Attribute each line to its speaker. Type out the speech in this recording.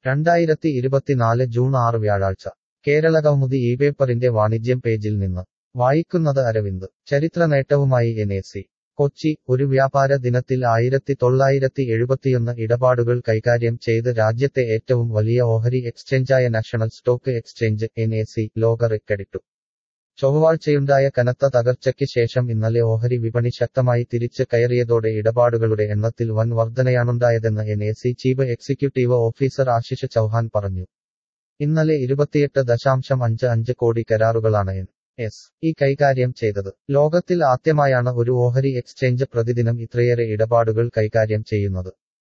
Speaker 1: June 6 വ്യാഴാഴ്ച കേരളകൗമുദി ഇപേപ്പറിന്റെ വാണിജ്യം പേജിൽ നിന്ന് വായിക്കുന്നത് അരവിന്ദ് ചരിത്ര നേട്ടവുമായി NSE കൊച്ചി ഒരു വ്യാപാര ദിനത്തിൽ 1971 ഇടപാടുകൾ കൈകാര്യം ചെയ്ത് രാജ്യത്തെ ഏറ്റവും വലിയ ഓഹരി എക്സ്ചേഞ്ചായ നാഷണൽ സ്റ്റോക്ക് എക്സ്ചേഞ്ച് NSE ലോക റെക്കോർഡിട്ടു. ചൊവ്വാഴ്ചയുണ്ടായ കനത്ത തകർച്ചയ്ക്ക് ശേഷം ഇന്നലെ ഓഹരി വിപണി ശക്തമായി തിരിച്ച് കയറിയതോടെ ഇടപാടുകളുടെ എണ്ണത്തിൽ വൻ വർധനയാണുണ്ടായതെന്ന് NSE chief executive officer Ashish Chauhan പറഞ്ഞു. ഇന്നലെ 28.55 കോടി കരാറുകളാണ് NSE കൈകാര്യം ചെയ്തത്. ലോകത്തിൽ ആദ്യമായാണ് ഒരു ഓഹരി എക്സ്ചേഞ്ച് പ്രതിദിനം ഇത്രയേറെ ഇടപാടുകൾ കൈകാര്യം ചെയ്യുന്നത്.